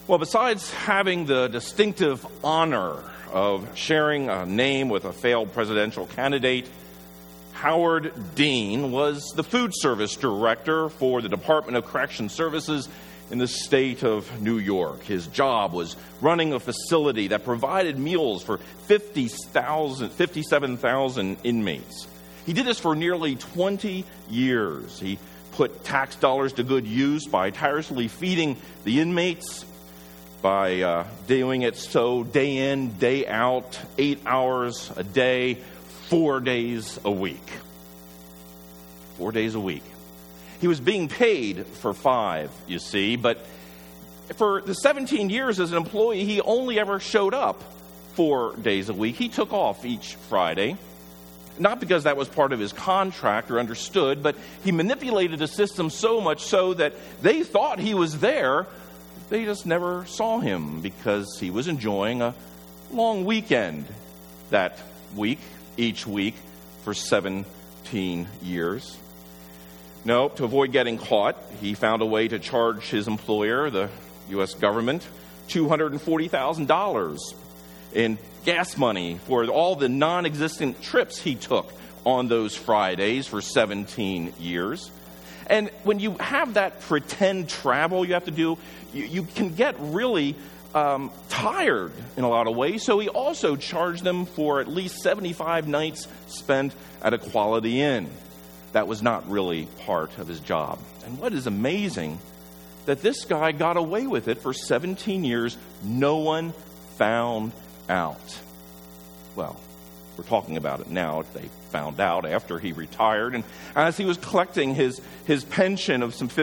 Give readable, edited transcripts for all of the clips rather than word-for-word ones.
Well, besides having the distinctive honor of sharing a name with a failed presidential candidate, Howard Dean was the food service director for the Department of Correction Services in the state of New York. His job was running a facility that provided meals for 57,000 inmates. He did this for nearly 20 years. He put tax dollars to good use by tirelessly feeding the inmates, by doing it so day in, day out, 8 hours a day, 4 days a week. 4 days a week. He was being paid for 5, you see, but for the 17 years as an employee, he only ever showed up 4 days a week. He took off each Friday, not because that was part of his contract or understood, but he manipulated the system so much so that they thought he was there. They just never saw him because he was enjoying a long weekend that week, each week, for 17 years. No, to avoid getting caught, he found a way to charge his employer, the U.S. government, $240,000 in gas money for all the non-existent trips he took on those Fridays for 17 years. And when you have that pretend travel you have to do, you can get really tired in a lot of ways. So he also charged them for at least 75 nights spent at a Quality Inn. That was not really part of his job. And what is amazing, that this guy got away with it for 17 years. No one found out. Well, we're talking about it now. They found out after he retired. And as he was collecting his pension of some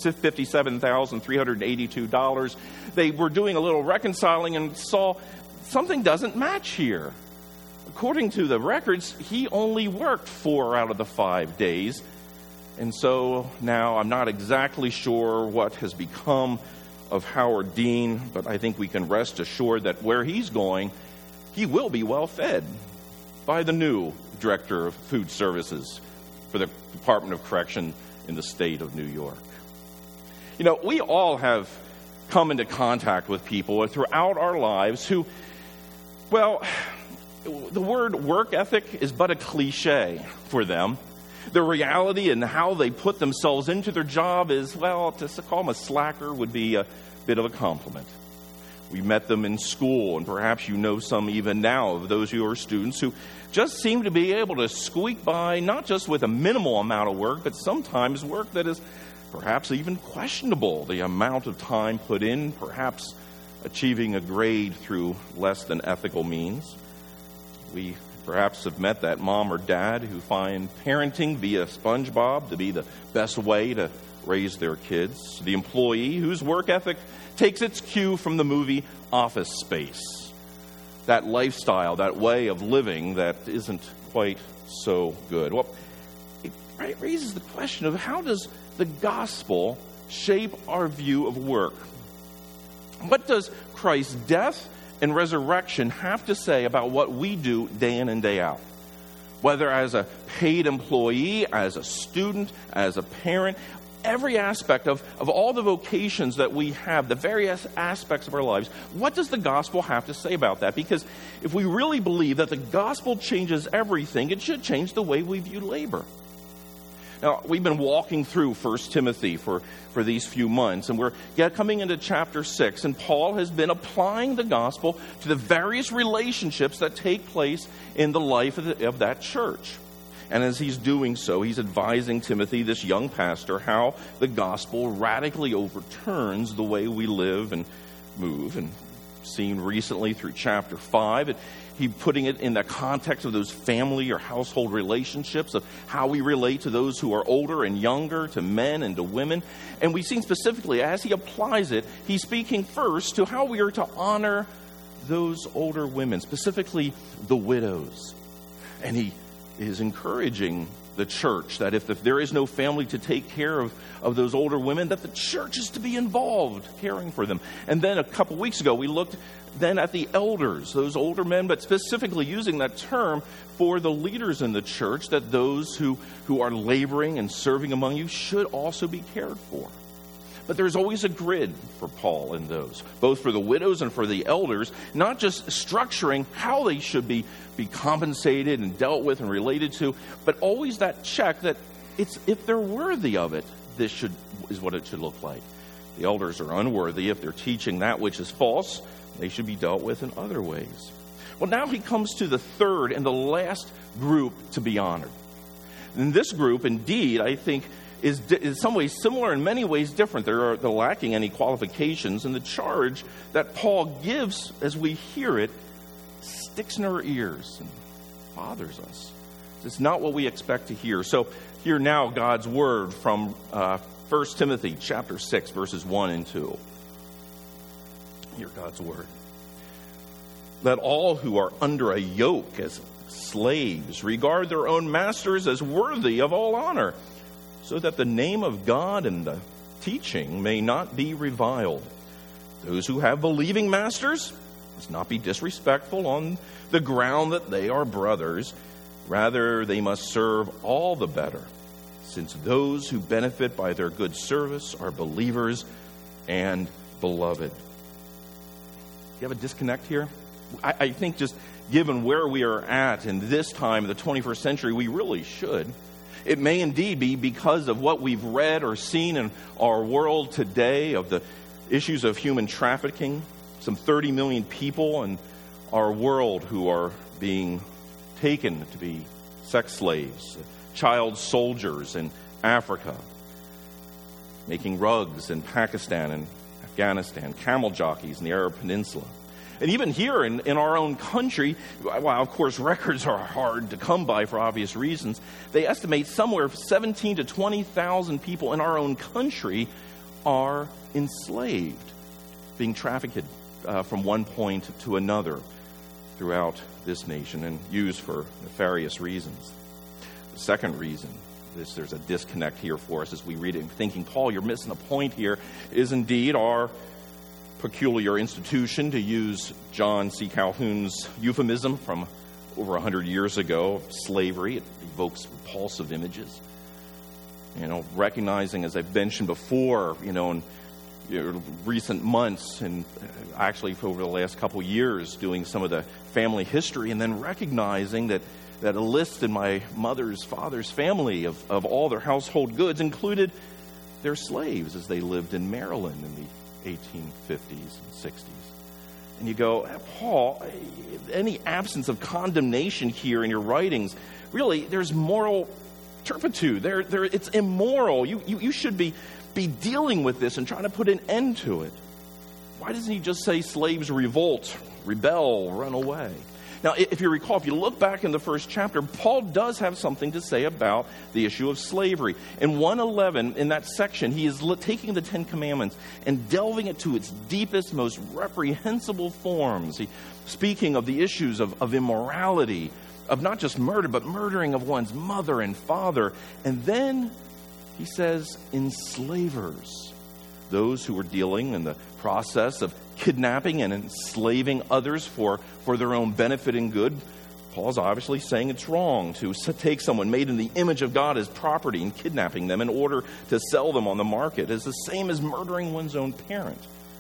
$57,382, they were doing a little reconciling and saw something doesn't match here. According to the records, he only worked 4 out of the 5 days. And so now I'm not exactly sure what has become of Howard Dean, but I think we can rest assured that where he's going, he will be well fed by the new Director of Food Services for the Department of Correction in the state of New York. You know, we all have come into contact with people throughout our lives who, well, the word work ethic is but a cliche for them. The reality and how they put themselves into their job is, well, to call them a slacker would be a bit of a compliment. We met them in school, and perhaps you know some even now of those who are students who just seem to be able to squeak by, not just with a minimal amount of work, but sometimes work that is perhaps even questionable, the amount of time put in, perhaps achieving a grade through less than ethical means. We perhaps have met that mom or dad who find parenting via SpongeBob to be the best way to raise their kids. The employee whose work ethic takes its cue from the movie Office Space. That lifestyle, that way of living that isn't quite so good. Well, it raises the question of how does the gospel shape our view of work? What does Christ's death and resurrection have to say about what we do day in and day out? Whether as a paid employee, as a student, as a parent, every aspect of all the vocations that we have, the various aspects of our lives, what does the gospel have to say about that? Because if we really believe that the gospel changes everything, it should change the way we view labor. Now, we've been walking through 1 Timothy for these few months, and we're coming into chapter 6, and Paul has been applying the gospel to the various relationships that take place in the life of that church. And as he's doing so, he's advising Timothy, this young pastor, how the gospel radically overturns the way we live and move. And seen recently through chapter 5, he's putting it in the context of those family or household relationships, of how we relate to those who are older and younger, to men and to women. And we've seen specifically, as he applies it, he's speaking first to how we are to honor those older women, specifically the widows. And he is encouraging the church that if there is no family to take care of those older women, that the church is to be involved caring for them. And then a couple weeks ago, we looked then at the elders, those older men, but specifically using that term for the leaders in the church, that those who are laboring and serving among you should also be cared for. But there's always a grid for Paul in those, both for the widows and for the elders, not just structuring how they should be compensated and dealt with and related to, but always that check that if they're worthy of it, this is what it should look like. The elders are unworthy. If they're teaching that which is false, they should be dealt with in other ways. Well, now he comes to the third and the last group to be honored. And this group, indeed, I think, is in some ways similar, in many ways different. They're lacking any qualifications, and the charge that Paul gives as we hear it sticks in our ears and bothers us. It's not what we expect to hear. So hear now God's word from 1 Timothy chapter 6, verses 1 and 2. Hear God's word. Let all who are under a yoke as slaves regard their own masters as worthy of all honor, so that the name of God and the teaching may not be reviled. Those who have believing masters must not be disrespectful on the ground that they are brothers. Rather, they must serve all the better, since those who benefit by their good service are believers and beloved. You have a disconnect here? I think just given where we are at in this time of the 21st century, we really should. It may indeed be because of what we've read or seen in our world today of the issues of human trafficking. Some 30 million people in our world who are being taken to be sex slaves, child soldiers in Africa, making rugs in Pakistan and Afghanistan, camel jockeys in the Arab Peninsula. And even here in our own country, while of course records are hard to come by for obvious reasons, they estimate somewhere 17 to 20,000 people in our own country are enslaved, being trafficked from one point to another throughout this nation and used for nefarious reasons. The second reason there's a disconnect here for us as we read it and thinking, Paul, you're missing a point here, is indeed our peculiar institution, to use John C. Calhoun's euphemism from over 100 years ago of slavery. It evokes repulsive images. Recognizing, as I've mentioned before, in recent months and actually over the last couple years doing some of the family history, and then recognizing that a list in my mother's father's family of all their household goods included their slaves as they lived in Maryland in the 1850s and 60s. And you go, Paul, any absence of condemnation here in your writings, really, there's moral turpitude. It's immoral. You should be dealing with this and trying to put an end to it. Why doesn't he just say slaves revolt, rebel, run away? Now, if you recall, if you look back in the first chapter, Paul does have something to say about the issue of slavery. In 1:11, in that section, he is taking the Ten Commandments and delving it to its deepest, most reprehensible forms. Speaking of the issues of immorality, of not just murder, but murdering of one's mother and father. And then he says, enslavers, those who were dealing in the process of kidnapping and enslaving others for their own benefit and good. Paul's obviously saying it's wrong to take someone made in the image of God as property and kidnapping them in order to sell them on the market. It's the same as murdering one's own parent.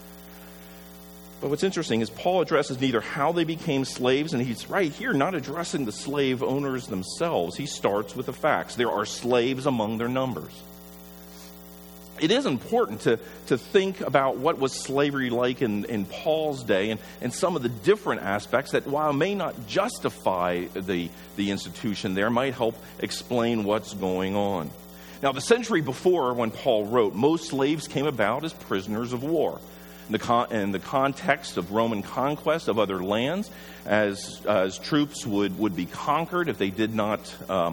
But what's interesting is Paul addresses neither how they became slaves, and he's right here not addressing the slave owners themselves. He starts with the facts. There are slaves among their numbers. It is important to think about what was slavery like in Paul's day and some of the different aspects that, while may not justify the institution there, might help explain what's going on. Now, the century before, when Paul wrote, most slaves came about as prisoners of war. In the context of Roman conquest of other lands, as troops would be conquered if they did not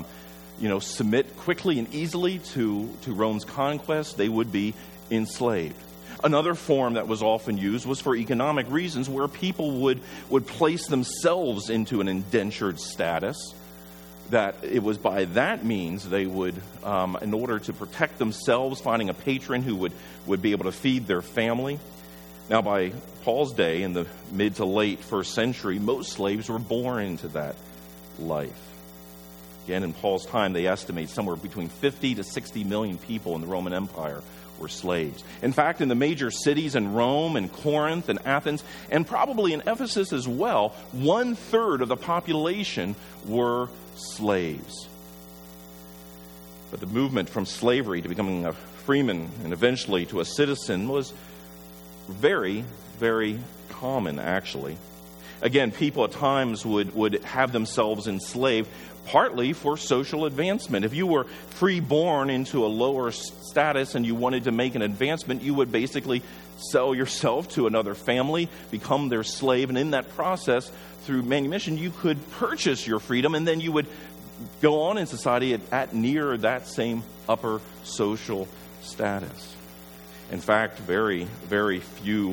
submit quickly and easily to Rome's conquest, they would be enslaved. Another form that was often used was for economic reasons, where people would place themselves into an indentured status, that it was by that means they would, in order to protect themselves, finding a patron who would be able to feed their family. Now, by Paul's day, in the mid to late first century, most slaves were born into that life. Again, in Paul's time, they estimate somewhere between 50 to 60 million people in the Roman Empire were slaves. In fact, in the major cities in Rome and Corinth and Athens, and probably in Ephesus as well, 1/3 of the population were slaves. But the movement from slavery to becoming a freeman and eventually to a citizen was very, very common, actually. Again, people at times would have themselves enslaved, partly for social advancement. If you were free-born into a lower status and you wanted to make an advancement, you would basically sell yourself to another family, become their slave, and in that process, through manumission, you could purchase your freedom, and then you would go on in society at near that same upper social status. In fact, very, very few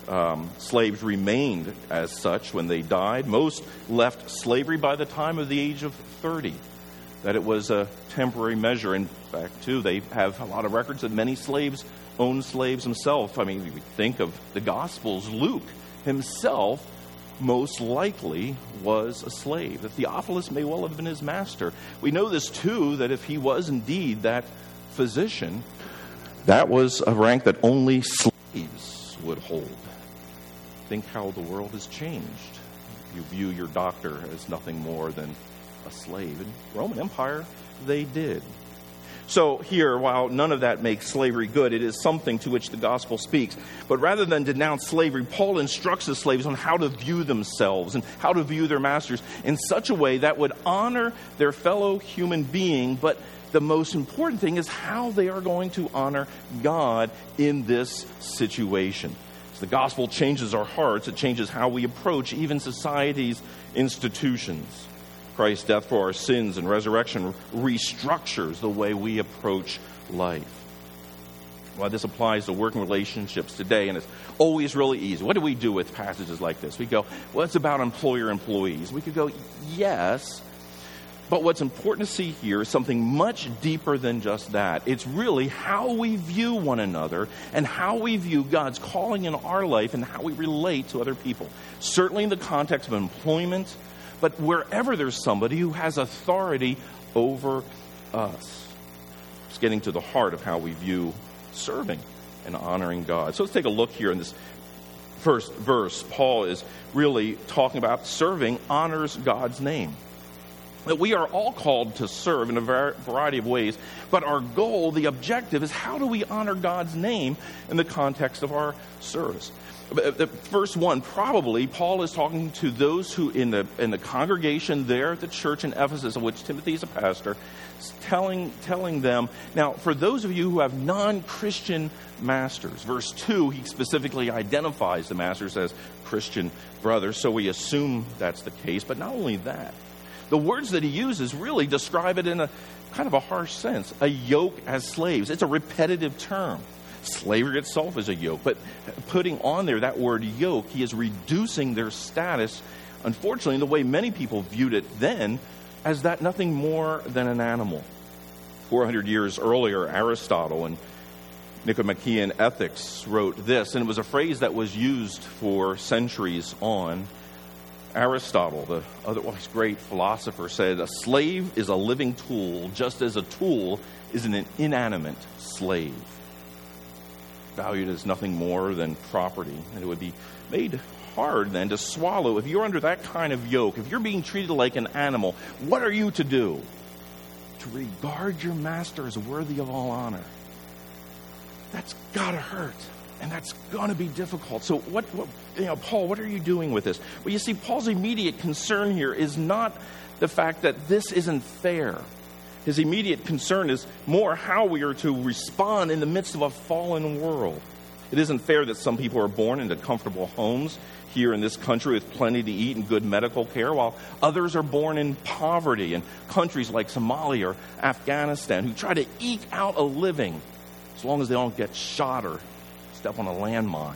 slaves remained as such when they died. Most left slavery by the time of the age of 30, that it was a temporary measure. In fact, too, they have a lot of records that many slaves owned slaves themselves. I mean, if you think of the Gospels, Luke himself most likely was a slave. That Theophilus may well have been his master. We know this, too, that if he was indeed that physician, that was a rank that only slaves would hold. Think how the world has changed. You view your doctor as nothing more than a slave. In the Roman Empire, they did. So here, while none of that makes slavery good, it is something to which the gospel speaks. But rather than denounce slavery, Paul instructs the slaves on how to view themselves and how to view their masters in such a way that would honor their fellow human being. But the most important thing is how they are going to honor God in this situation. The gospel changes our hearts. It changes how we approach even society's institutions. Christ's death for our sins and resurrection restructures the way we approach life. Well, this applies to working relationships today, and it's always really easy. What do we do with passages like this? We go, well, it's about employer-employees. We could go, yes. But what's important to see here is something much deeper than just that. It's really how we view one another and how we view God's calling in our life and how we relate to other people. Certainly in the context of employment, but wherever there's somebody who has authority over us. It's getting to the heart of how we view serving and honoring God. So let's take a look here in this first verse. Paul is really talking about serving honors God's name. That we are all called to serve in a variety of ways, but our goal, the objective, is how do we honor God's name in the context of our service? The first one, probably, Paul is talking to those who in the congregation there at the church in Ephesus, of which Timothy is a pastor, telling them, now, for those of you who have non-Christian masters, verse 2, he specifically identifies the masters as Christian brothers, so we assume that's the case, but not only that, the words that he uses really describe it in a kind of a harsh sense. A yoke as slaves. It's a repetitive term. Slavery itself is a yoke. But putting on there that word yoke, he is reducing their status, unfortunately, in the way many people viewed it then, as that nothing more than an animal. 400 years earlier, Aristotle in Nicomachean Ethics wrote this, and it was a phrase that was used for centuries on. Aristotle, the otherwise great philosopher, said, a slave is a living tool, just as a tool is an inanimate slave. Valued as nothing more than property. And it would be made hard then to swallow. If you're under that kind of yoke, if you're being treated like an animal, what are you to do? To regard your master as worthy of all honor. That's gotta hurt. And that's going to be difficult. So Paul, what are you doing with this? Well, you see, Paul's immediate concern here is not the fact that this isn't fair. His immediate concern is more how we are to respond in the midst of a fallen world. It isn't fair that some people are born into comfortable homes here in this country with plenty to eat and good medical care, while others are born in poverty in countries like Somalia or Afghanistan who try to eke out a living as long as they don't get shot or step on a landmine.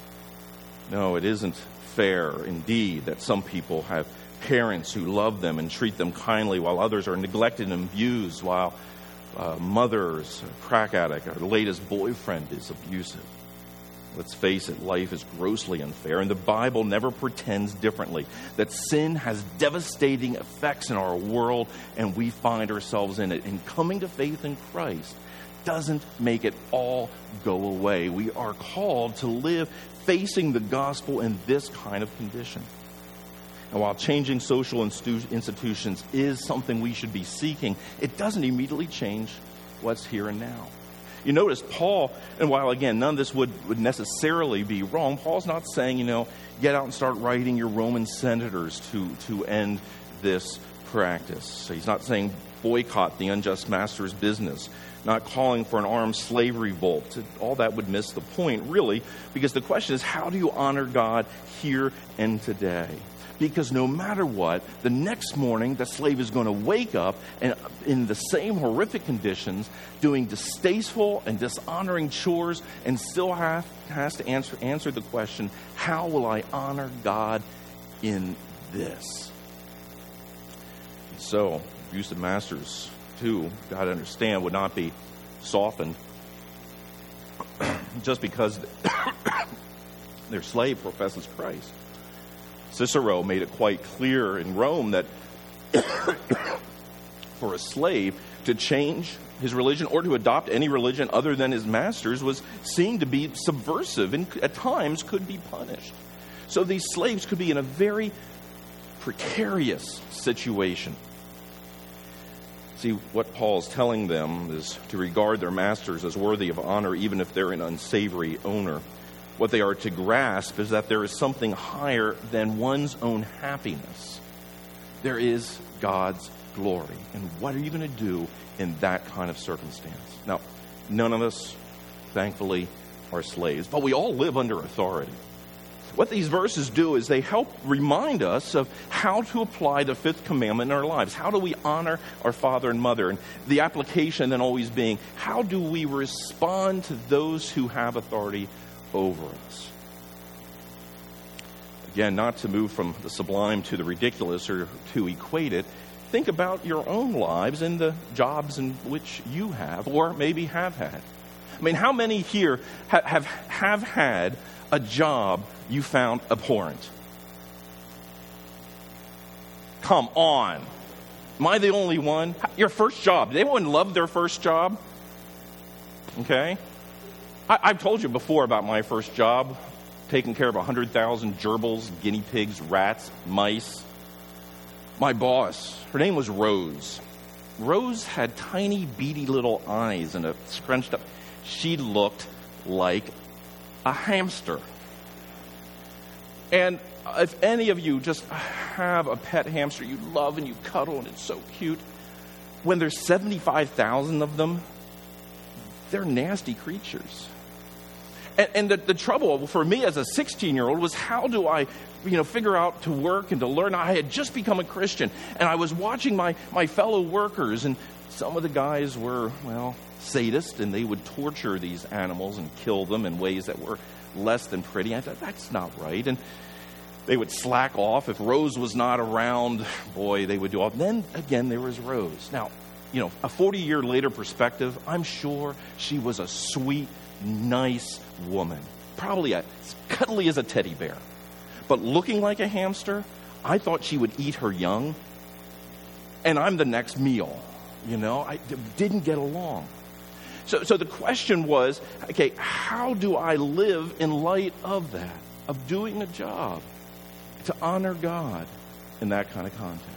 No, it isn't fair, indeed, that some people have parents who love them and treat them kindly while others are neglected and abused, while mother's a crack addict or the latest boyfriend is abusive. Let's face it, life is grossly unfair, and the Bible never pretends differently, that sin has devastating effects in our world, and we find ourselves in it. And coming to faith in Christ doesn't make it all go away. We are called to live facing the gospel in this kind of condition. And while changing social institutions is something we should be seeking, it doesn't immediately change what's here and now. You notice Paul, and while again, none of this would necessarily be wrong, Paul's not saying, get out and start writing your Roman senators to end this practice. So he's not saying boycott the unjust master's business, not calling for an armed slave revolt. All that would miss the point, really, because the question is, how do you honor God here and today? Because no matter what, the next morning, the slave is going to wake up and in the same horrific conditions, doing distasteful and dishonoring chores, and still has to answer the question, how will I honor God in this? So, abusive masters, too, got to understand, would not be softened just because their slave professes Christ. Cicero made it quite clear in Rome that for a slave to change his religion or to adopt any religion other than his master's was seen to be subversive and at times could be punished. So these slaves could be in a very precarious situation. See, what Paul's telling them is to regard their masters as worthy of honor even if they're an unsavory owner. What they are to grasp is that there is something higher than one's own happiness. There is God's glory. And what are you going to do in that kind of circumstance? Now, none of us, thankfully, are slaves, but we all live under authority. What these verses do is they help remind us of how to apply the fifth commandment in our lives. How do we honor our father and mother? And the application then always being, how do we respond to those who have authority over us? Again, not to move from the sublime to the ridiculous or to equate it, think about your own lives and the jobs in which you have or maybe have had. I mean, how many here have had a job you found abhorrent? Come on. Am I the only one? Your first job. Did anyone love their first job? Okay. I've told you before about my first job, taking care of 100,000 gerbils, guinea pigs, rats, mice. My boss, her name was Rose. Rose had tiny, beady little eyes and a scrunched up. She looked like a hamster. And if any of you just have a pet hamster you love and you cuddle and it's so cute, when there's 75,000 of them, they're nasty creatures. And the trouble for me as a 16-year-old was, how do I, figure out to work and to learn? I had just become a Christian, and I was watching my fellow workers, and some of the guys were, sadists, and they would torture these animals and kill them in ways that were less than pretty. I thought, that's not right. And they would slack off. If Rose was not around, boy, they would do all. Then, again, there was Rose. Now, a 40-year later perspective, I'm sure she was a sweet, nice woman, probably as cuddly as a teddy bear, but looking like a hamster. I thought she would eat her young, and I'm the next meal. I didn't get along. So the question was, okay, how do I live in light of that, of doing a job to honor God in that kind of context?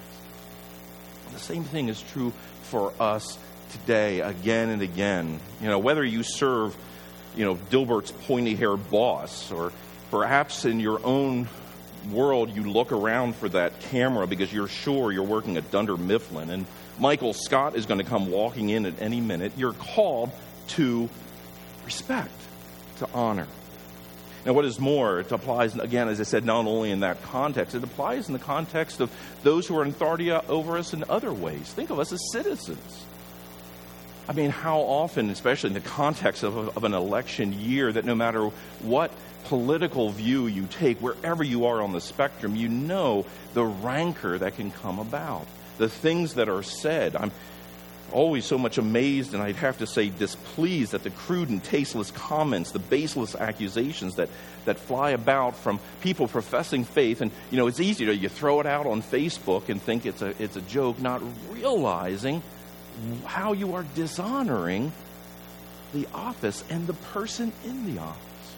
The same thing is true for us today, again and again. Whether you serve Dilbert's pointy-haired boss, or perhaps in your own world you look around for that camera because you're sure you're working at Dunder Mifflin and Michael Scott is going to come walking in at any minute, you're called to respect, to honor. Now, what is more, it applies, again, as I said, not only in that context, it applies in the context of those who are in authority over us in other ways. Think of us as citizens. I mean, how often, especially in the context of an election year, that no matter what political view you take, wherever you are on the spectrum, you know the rancor that can come about, the things that are said. I'm always so much amazed, and I'd have to say displeased, at the crude and tasteless comments, the baseless accusations that fly about from people professing faith. And, it's easy to you throw it out on Facebook and think it's a joke, not realizing how you are dishonoring the office and the person in the office.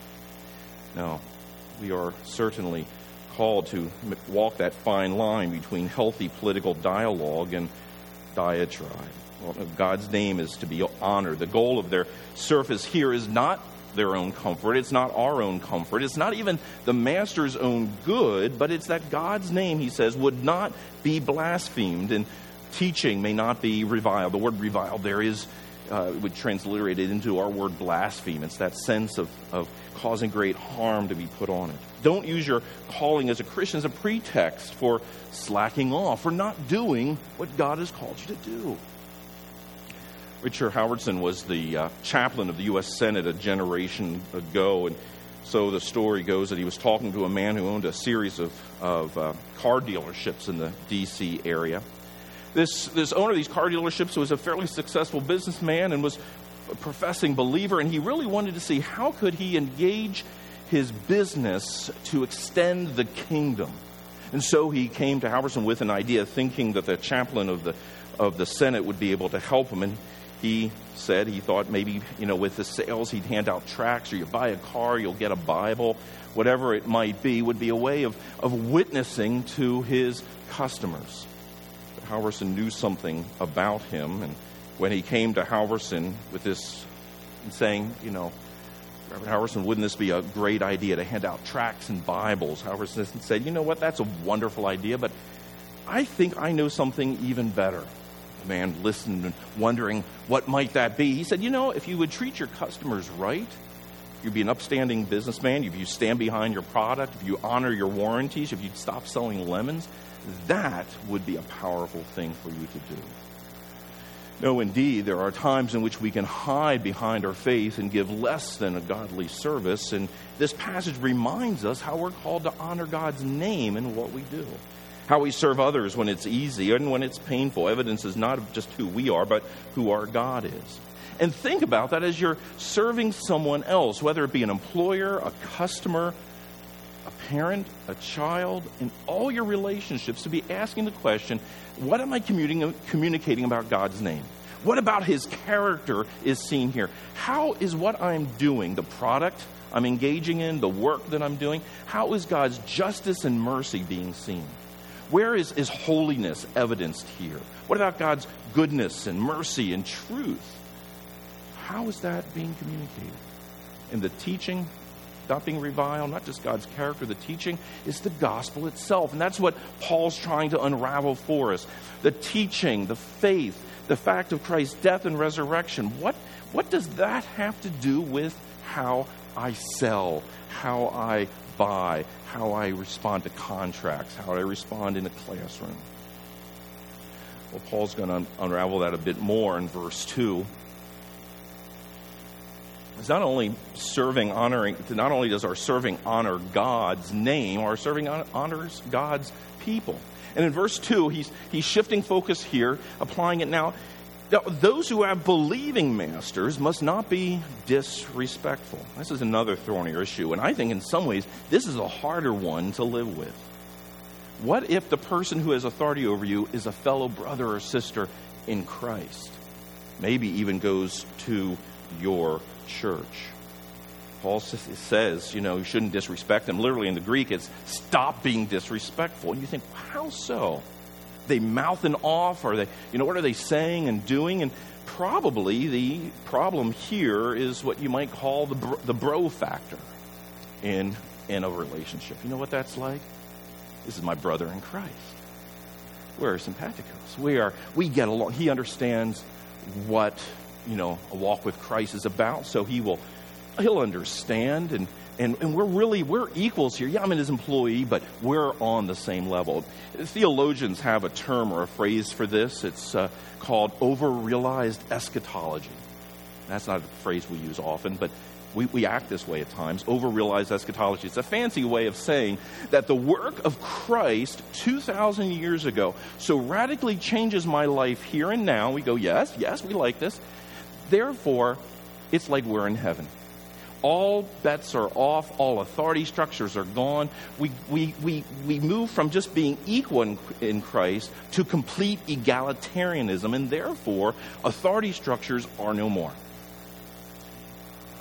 No, we are certainly called to walk that fine line between healthy political dialogue and diatribe. Well, God's name is to be honored. The goal of their surface here is not their own comfort. It's not our own comfort. It's not even the master's own good, but it's that God's name, he says, would not be blasphemed, and teaching may not be reviled. The word reviled there is, would transliterate it into our word blaspheme. It's that sense of causing great harm to be put on it. Don't use your calling as a Christian as a pretext for slacking off, for not doing what God has called you to do. Richard Howardson was the chaplain of the U.S. Senate a generation ago, and so the story goes that he was talking to a man who owned a series of car dealerships in the D.C. area. This owner of these car dealerships was a fairly successful businessman and was a professing believer, and he really wanted to see how could he engage his business to extend the kingdom. And so he came to Howardson with an idea, thinking that the chaplain of the Senate would be able to help him. And he said he thought maybe, with the sales, he'd hand out tracts, or you buy a car, you'll get a Bible, whatever it might be, would be a way of witnessing to his customers. But Howardson knew something about him, and when he came to Howardson with this, and saying, Reverend Howardson, wouldn't this be a great idea to hand out tracts and Bibles? Howardson said, you know what, that's a wonderful idea, but I think I know something even better. The man listened and wondering what might that be. He said, if you would treat your customers right, you'd be an upstanding businessman, if you stand behind your product, if you honor your warranties, if you'd stop selling lemons, that would be a powerful thing for you to do. No, indeed, there are times in which we can hide behind our faith and give less than a godly service, and this passage reminds us how we're called to honor God's name in what we do. How we serve others when it's easy and when it's painful. Evidence is not just who we are, but who our God is. And think about that as you're serving someone else, whether it be an employer, a customer, a parent, a child, in all your relationships, to be asking the question, what am I communicating about God's name? What about his character is seen here? How is what I'm doing, the product I'm engaging in, the work that I'm doing, how is God's justice and mercy being seen? Where is holiness evidenced here? What about God's goodness and mercy and truth? How is that being communicated? And the teaching, not being reviled, not just God's character, the teaching is the gospel itself. And that's what Paul's trying to unravel for us. The teaching, the faith, the fact of Christ's death and resurrection. What does that have to do with how I sell, how I buy, how I respond to contracts, how I respond in a classroom? Well, Paul's going to unravel that a bit more in verse 2. It's not only does our serving honor God's name, our serving honors God's people. And in verse 2, he's shifting focus here, applying it now. Those who have believing masters must not be disrespectful. This is another thornier issue, and I think in some ways this is a harder one to live with. What if the person who has authority over you is a fellow brother or sister in Christ? Maybe even goes to your church. Paul says, you shouldn't disrespect them. Literally in the Greek, it's stop being disrespectful. And you think, how so? They mouthing off, or what are they saying and doing? And probably the problem here is what you might call the bro factor in a relationship. You know what that's like? This is my brother in Christ. We're simpaticos. We get along. He understands what a walk with Christ is about, so he'll understand, and we're equals here. Yeah, I'm his employee, but we're on the same level. Theologians have a term or a phrase for this. It's called over-realized eschatology. That's not a phrase we use often, but we act this way at times. Over-realized eschatology. It's a fancy way of saying that the work of Christ 2,000 years ago so radically changes my life here and now. We go, yes, we like this. Therefore, it's like we're in heaven. All bets are off. All authority structures are gone. We move from just being equal in Christ to complete egalitarianism, and therefore authority structures are no more.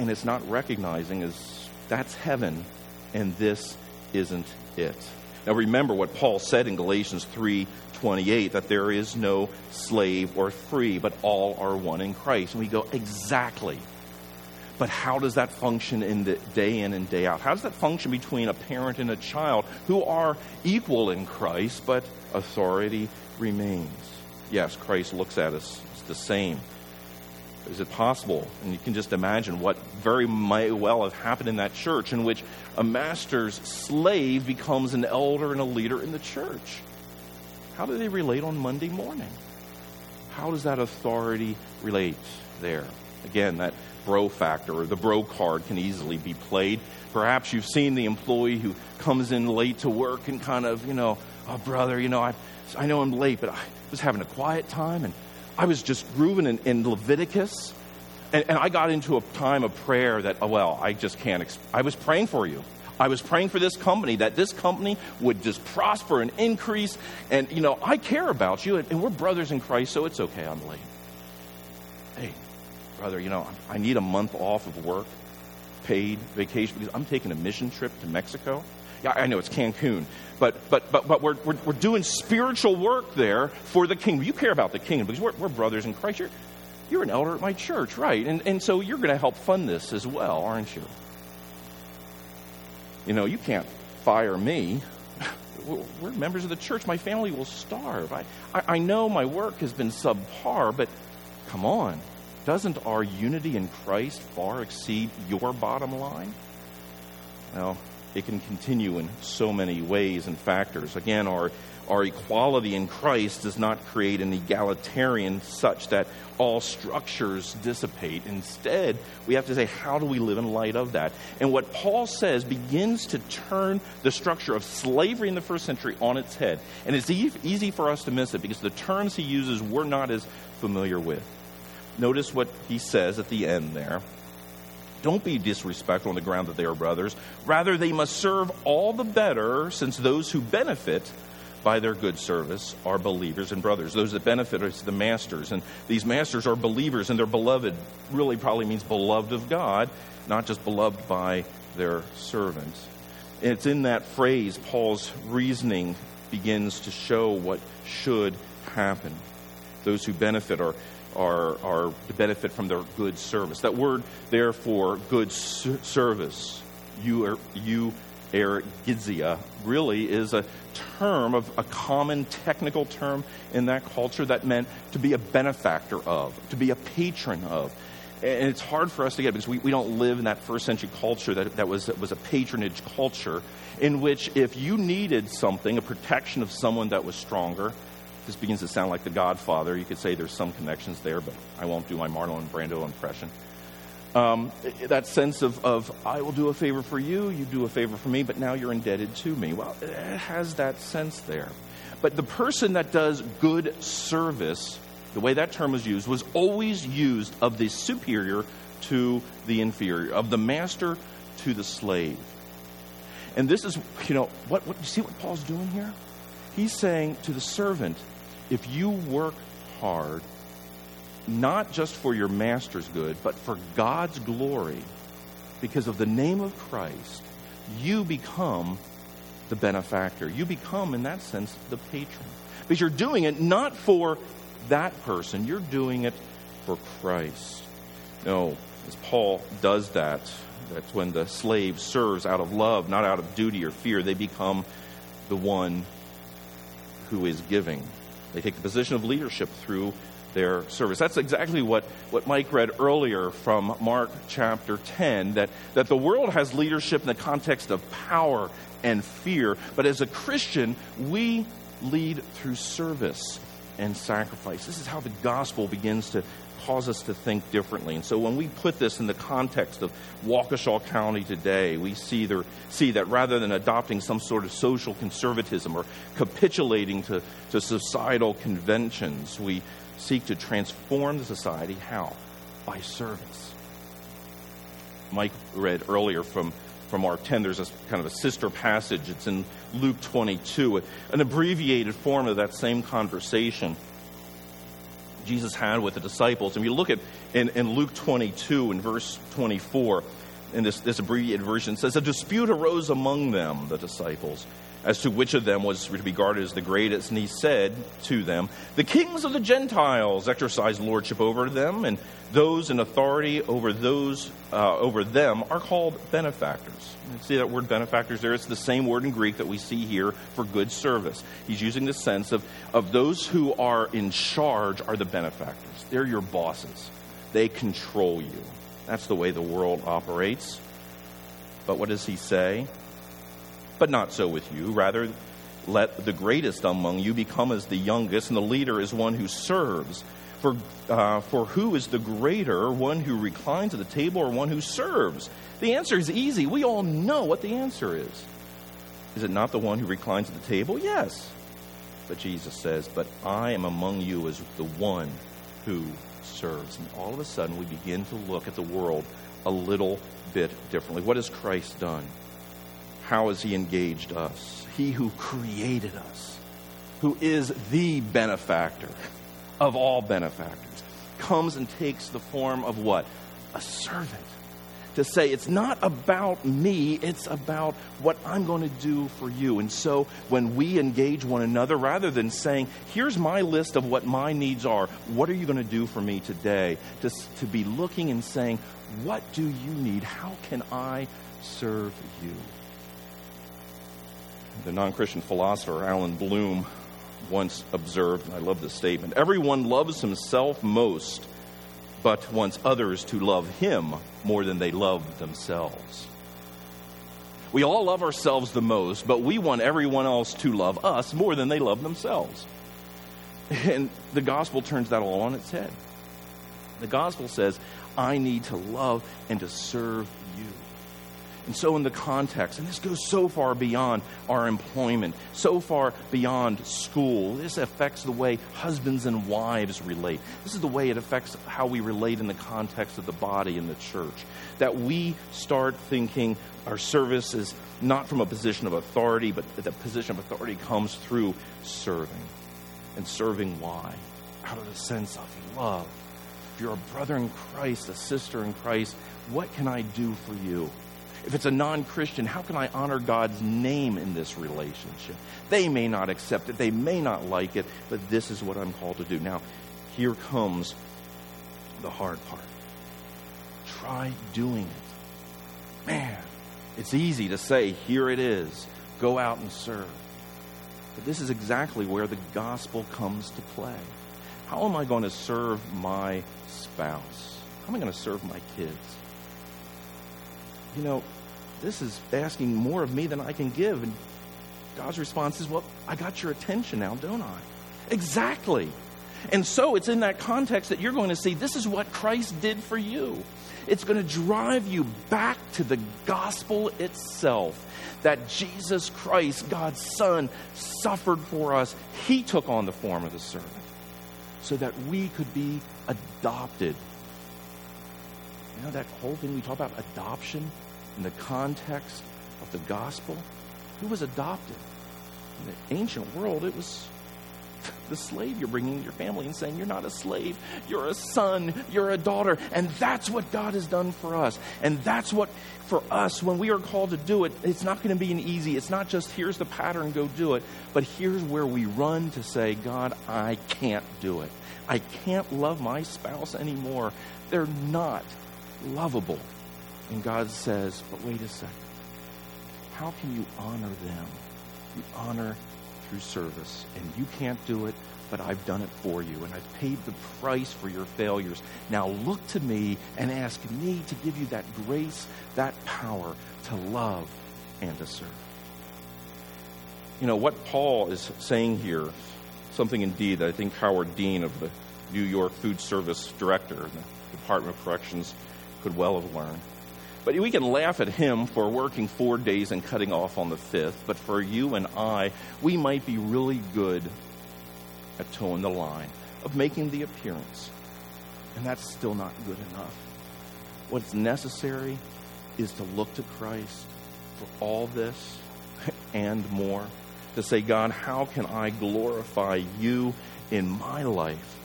and it's not recognizing is that's heaven, and this isn't it. Now remember what Paul said in Galatians 3:28, that there is no slave or free, but all are one in Christ. And we go, exactly. But how does that function in the day in and day out? How does that function between a parent and a child who are equal in Christ, but authority remains? Yes, Christ looks at us as the same. Is it possible? And you can just imagine what very might well have happened in that church, in which a master's slave becomes an elder and a leader in the church. How do they relate on Monday morning? How does that authority relate there? Again, that bro factor, or the bro card, can easily be played. Perhaps you've seen the employee who comes in late to work and kind of, oh, brother, I know I'm late, but I was having a quiet time, and I was just grooving in Leviticus, and I got into a time of prayer that, I just can't. I was praying for you. I was praying for this company, that this company would just prosper and increase, and, I care about you, and we're brothers in Christ, so it's okay, I'm late. Hey, brother, I need a month off of work, paid vacation, because I'm taking a mission trip to Mexico. Yeah, I know it's Cancun, but we're doing spiritual work there for the kingdom. You care about the kingdom because we're brothers in Christ. You're an elder at my church, right? And so you're going to help fund this as well, aren't you? You can't fire me. We're members of the church. My family will starve. I know my work has been subpar, but come on. Doesn't our unity in Christ far exceed your bottom line? Well, it can continue in so many ways and factors. Again, our equality in Christ does not create an egalitarian such that all structures dissipate. Instead, we have to say, how do we live in light of that? And what Paul says begins to turn the structure of slavery in the first century on its head. And it's easy for us to miss it because the terms he uses we're not as familiar with. Notice what he says at the end there. Don't be disrespectful on the ground that they are brothers. Rather, they must serve all the better, since those who benefit by their good service are believers and brothers. Those that benefit are the masters. And these masters are believers, and they're beloved. Really probably means beloved of God, not just beloved by their servants. And it's in that phrase Paul's reasoning begins to show what should happen. Those who benefit are to benefit from their good service. That word, therefore, good service, euergizia, really is a term of a common technical term in that culture that meant to be a benefactor of, to be a patron of. And it's hard for us to get because we don't live in that first century culture that was a patronage culture in which if you needed something, a protection of someone that was stronger. This begins to sound like The Godfather. You could say there's some connections there, but I won't do my Marlon Brando impression. That sense of I will do a favor for you, you do a favor for me, but now you're indebted to me. Well, it has that sense there. But the person that does good service, the way that term was always used of the superior to the inferior, of the master to the slave. And this is, what you see what Paul's doing here? He's saying to the servant, if you work hard, not just for your master's good, but for God's glory, because of the name of Christ, you become the benefactor. You become, in that sense, the patron. Because you're doing it not for that person, you're doing it for Christ. No, as Paul does that's when the slave serves out of love, not out of duty or fear, they become the one who is giving. They take the position of leadership through their service. That's exactly what Mike read earlier from Mark chapter 10, that the world has leadership in the context of power and fear, but as a Christian, we lead through service and sacrifice. This is how the gospel begins to cause us to think differently. And so when we put this in the context of Waukesha County today, we see that rather than adopting some sort of social conservatism or capitulating to societal conventions, we seek to transform the society. How? By service. Mike read earlier from Mark 10, there's a kind of a sister passage. It's in Luke 22, an abbreviated form of that same conversation. Jesus had with the disciples. And you look at in Luke 22 and verse 24, in this abbreviated version, it says, a dispute arose among them, the disciples, as to which of them was to be regarded as the greatest. And he said to them, the kings of the Gentiles exercise lordship over them, and those in authority over them are called benefactors. See that word benefactors there? It's the same word in Greek that we see here for good service. He's using the sense of those who are in charge are the benefactors. They're your bosses. They control you. That's the way the world operates. But what does he say? But not so with you. Rather, let the greatest among you become as the youngest, and the leader is one who serves. For who is the greater, one who reclines at the table or one who serves? The answer is easy. We all know what the answer is. Is it not the one who reclines at the table? Yes. But Jesus says, but I am among you as the one who serves. And all of a sudden we begin to look at the world a little bit differently. What has Christ done? How has he engaged us? He who created us, who is the benefactor of all benefactors, comes and takes the form of what? A servant. To say it's not about me, it's about what I'm going to do for you. And so when we engage one another, rather than saying, here's my list of what my needs are, what are you going to do for me today? To be looking and saying, what do you need? How can I serve you? The non-Christian philosopher Alan Bloom once observed, and I love this statement, everyone loves himself most, but wants others to love him more than they love themselves. We all love ourselves the most, but we want everyone else to love us more than they love themselves. And the gospel turns that all on its head. The gospel says, I need to love and to serve you. And so in the context, and this goes so far beyond our employment, so far beyond school, this affects the way husbands and wives relate. This is the way it affects how we relate in the context of the body in the church. That we start thinking our service is not from a position of authority, but the position of authority comes through serving. And serving why? Out of the sense of love. If you're a brother in Christ, a sister in Christ, what can I do for you? If it's a non-Christian, how can I honor God's name in this relationship? They may not accept it. They may not like it, but this is what I'm called to do. Now, here comes the hard part. Try doing it. Man, it's easy to say, here it is. Go out and serve. But this is exactly where the gospel comes to play. How am I going to serve my spouse? How am I going to serve my kids? You know, this is asking more of me than I can give. And God's response is, well, I got your attention now, don't I? Exactly. And so it's in that context that you're going to see this is what Christ did for you. It's going to drive you back to the gospel itself. That Jesus Christ, God's Son, suffered for us. He took on the form of the servant so that we could be adopted. You know, that whole thing we talk about adoption in the context of the gospel? Who was adopted? In the ancient world, it was the slave you're bringing into your family and saying, you're not a slave, you're a son, you're a daughter. And that's what God has done for us. And that's what, for us, when we are called to do it, it's not going to be an easy, it's not just here's the pattern, go do it. But here's where we run to say, God, I can't do it. I can't love my spouse anymore. They're not lovable. And God says, but wait a second. How can you honor them? You honor through service. And you can't do it, but I've done it for you. And I've paid the price for your failures. Now look to me and ask me to give you that grace, that power to love and to serve. You know, what Paul is saying here, something indeed that I think Howard Dean of the New York Food Service Director in the Department of Corrections could well have learned. But we can laugh at him for working 4 days and cutting off on the 5th. But for you and I, we might be really good at towing the line, of making the appearance. And that's still not good enough. What's necessary is to look to Christ for all this and more. To say, God, how can I glorify you in my life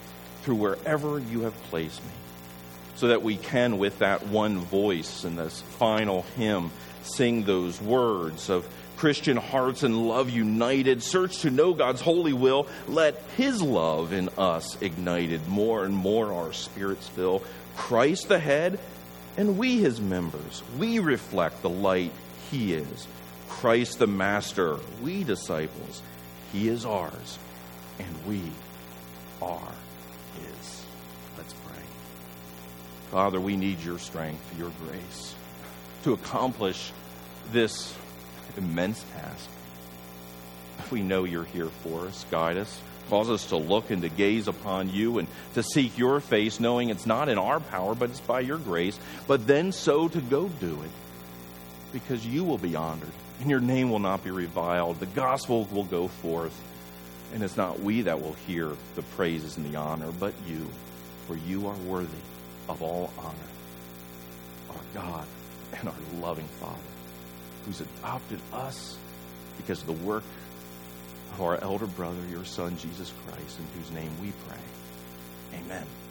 through wherever you have placed me, so that we can, with that one voice in this final hymn, sing those words of Christian hearts and love united, search to know God's holy will, let his love in us ignited, more and more our spirits fill. Christ the head, and we his members, we reflect the light he is. Christ the master, we disciples, he is ours, and we are his. Let's pray. Father, we need your strength, your grace, to accomplish this immense task. We know you're here for us. Guide us. Cause us to look and to gaze upon you and to seek your face, knowing it's not in our power, but it's by your grace. But then so to go do it, because you will be honored and your name will not be reviled. The gospel will go forth, and it's not we that will hear the praises and the honor, but you, for you are worthy of all honor. Our God and our loving Father, who's adopted us because of the work of our elder brother, your Son, Jesus Christ, in whose name we pray. Amen.